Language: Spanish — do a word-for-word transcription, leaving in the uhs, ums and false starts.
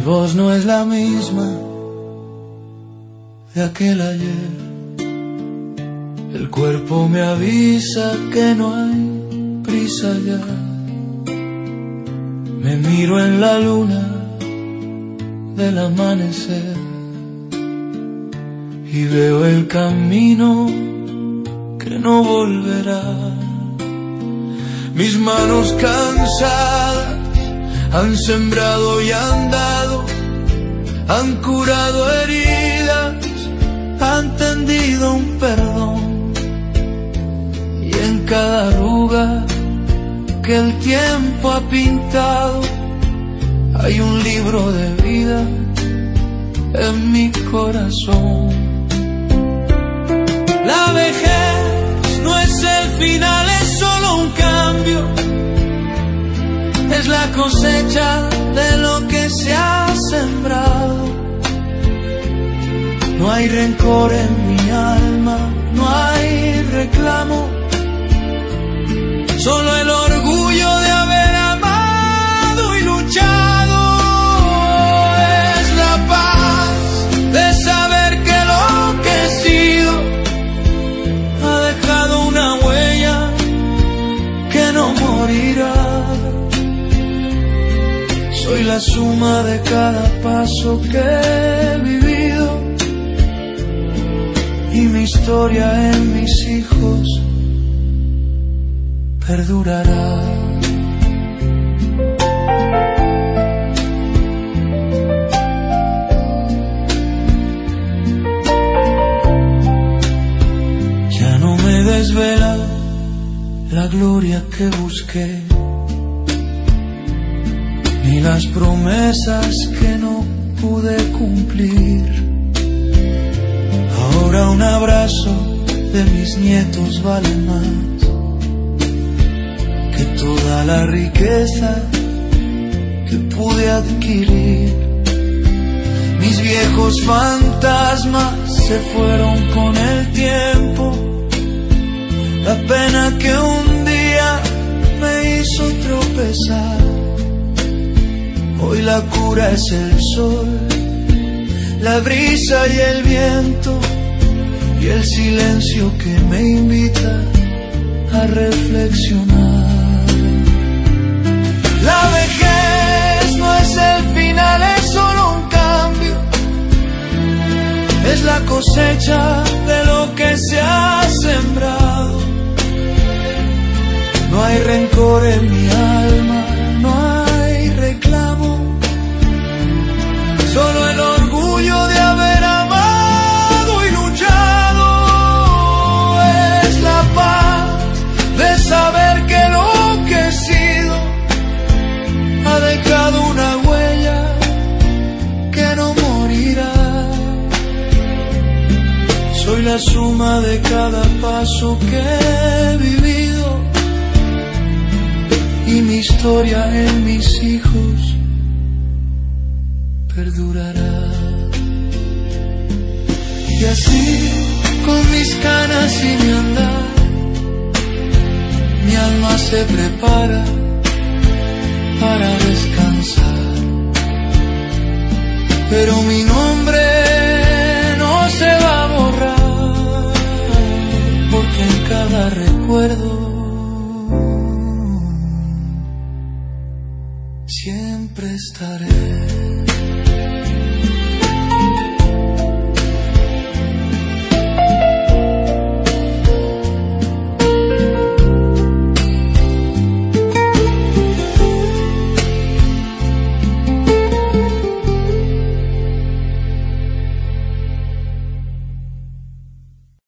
voz no es la misma de aquel ayer. El cuerpo me avisa que no hay prisa ya. Me miro en la luna del amanecer y veo el camino que no volverá. Mis manos cansadas han sembrado y han dado, han curado heridas, han tendido un perdón. Y en cada arruga que el tiempo ha pintado hay un libro de vida en mi corazón. La vejez no es el final, es solo un cambio. Es la cosecha de lo que se ha sembrado. No hay rencor en mi alma, no hay reclamo, solo el orgullo de haber amado y luchado. Es la paz de saber que lo que he sido ha dejado una huella que no morirá. Soy la suma de cada paso que he vivido y mi historia en mis hijos perdurará. Ya no me desvela la gloria que busqué, ni las promesas que no pude cumplir. Ahora un abrazo de mis nietos vale más que toda la riqueza que pude adquirir. Mis viejos fantasmas se fueron con el tiempo, la pena que un día me hizo tropezar. Hoy la cura es el sol, la brisa y el viento, y el silencio que me invita a reflexionar. La vejez no es el final, es solo un cambio. Es la cosecha de lo que se ha sembrado. No hay rencor en mi alma, no hay reclamo, solo el orgullo de haber amado y luchado. Es la paz de saber que lo que he sido ha dejado una huella que no morirá. Soy la suma de cada paso que he vivido y mi historia en mis hijos perdurará. Y así, con mis canas y mi andar, mi alma se prepara para descansar. Pero mi nombre no se va a borrar, porque en cada recuerdo siempre estaré.